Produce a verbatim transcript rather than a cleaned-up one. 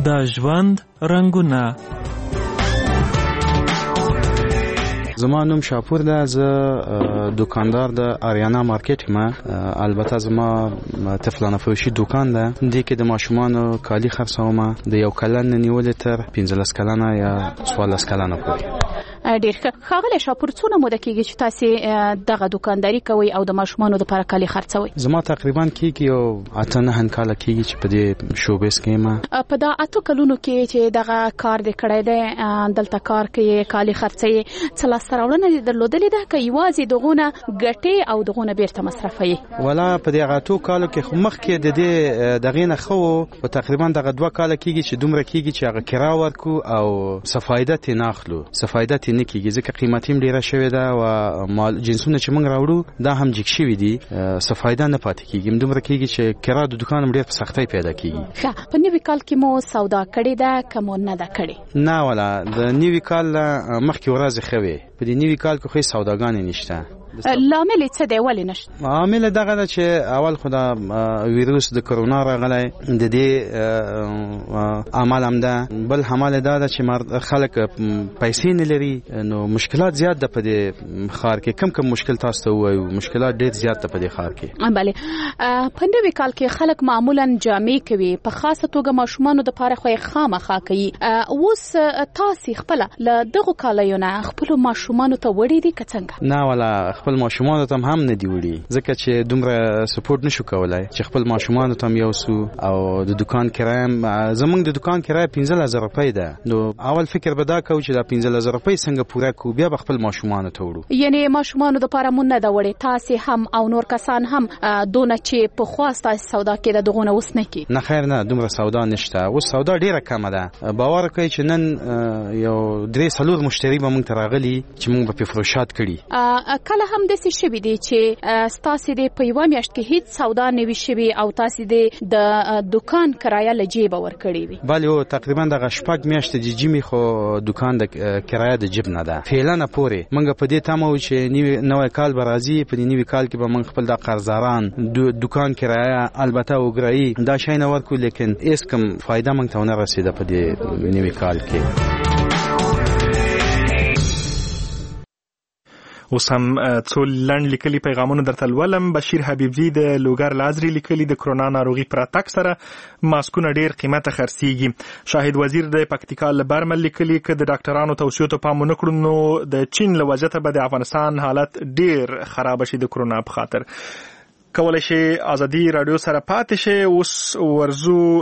د ژوند رنګونه. زما نوم شاپور ده، زه دکاندار د آریانا مارکیټ ما. البته زما طفلانه فروشي دکان ده، دې کې د ماشومانو کالي خرڅوم، د یو کلن نیولې تر پنځلس کلنه یا څوارلس کلنه پورې. ډیر ښاغلی شاپور، څونه موده کېږي چې تاسې دغه دکانداري کوئ او د ماشومانو دپاره کالي خرڅوئ؟ زما تقریبا کېږي یو اته نهه کاله کېږي چې په دې شوبیز کې یم. په دا اته کلونو کې چې دغه کار دې کړی دی، دلته کار کوي، کالي خرڅوي، څه لاسته راوړنه دې درلودلې ده که یوازې دغونه ګټې او دغونه بیرته مصرفوي؟ ولا په دې هغه اتو کالو کې خو مخکې د دې دغې نه ښه و، په تقریبا دغه دوه کاله کېږي چې دومره کېږي چې هغه کرا ورکو او څه فایده ترې نه اخلو، څه فایده ترې نه کېږي ځکه قیمت هم ډیره شوې ده او مال جنسونه چې موږ راوړو دا هم جګ شوي دي، څه فایده نه پاتې کېږي، دومره کېږي چې کرا د دکان هم ډېر په سختۍ پیدا کېږي. ښه، په نوي کال کې مو سودا کړې ده که مو نه ده کړې؟ نه ولا د نوي کال مخکې ورځې ښه وې، په دې نوي کال کې خو سوداګانې نشته. لامل یې څه دی، ولې نشته؟ عامل دغه ده چې اول خو دا ویروس د کرونا راغلی، د دې عمل هم ده، بل عمل دا ده چې خلک پیسې نه لري، نو مشکلات زیات ده په دې ښار کې. کم کم مشکل تاسو ته ووایو، مشکلات ډېر زیات ده په دې ښار کې. بله، په نوي کال کې خلک معمولا جامې کوي، په خاصه توګه ماشومانو دپاره خو یې خامخا کوي. اوس تاسې خپله له دغو کالیو نه خپلو ماشومانو ته وړي دي که څنګه؟ نه ولا خپل ماشومانو ته هم نه دی وړي، ځکه چې دومره سپورټ نشو کولای چې خپل ماشومانو ته یو سو. او د دکان کرایه، زمونږ د دکان کرایه پنځه هزار روپۍ ده، نو اول فکر به دا کوو چې دا پنځه هزار روپۍ څنګه پوره کوو، بیا به خپل ماشومانو ته وړو. یعنې ماشومانو دپاره مو نه ده وړې، تاسې هم او نور کسان هم دونه چې پخوا ستاسې سودا کېده دغونه اوس نه کېږي؟ نه خیر، نه دومره سودا نشته، اوس سودا ډېره کمه ده. باور کوئ چې نن یو درې څلور مشتري به موږ ته راغلي چې موږ به پې فروشات کړي. کله هم داسې شوي دي چې ستاسې د په یوه میاشت کې هیڅ سودا نه وي شوي او تاسې د دکان کرایه له جیبه ورکړې وي؟ بلې، او تقریبا دغه شپږ میاشتې د جیمې خو دکان د کرایه د جیب نه ده، فعلا پورې موږ په دې تمه وو چې نوی کال به راځي، په دې نوي کال کې به موږ خپل د قرضداران دکان کرایه البته وګرایي دا شی نه ورکو، لیکن هیڅ کوم فایده موږ ته ونه رسېده په دې نوي کال کې. اوس هم څو لنډ لیکلي پیغامونه درته لولم. بشیر حبیبزي د لوګر لازري لیکلي د کرونا ناروغي پر اتک سره ماسکونه ډیر قیمته خرڅيږي. شاهد وزیر د پکتیکا له برمل لیکلي ک د ډاکټرانو توصیو ته پام نه کړو نو د چین له وضعیت به د افغانستان حالت ډیر خراب شي د کرونا په خاطر. کولای شي ازادي رادیو سره پاتې شي. اوس ورزو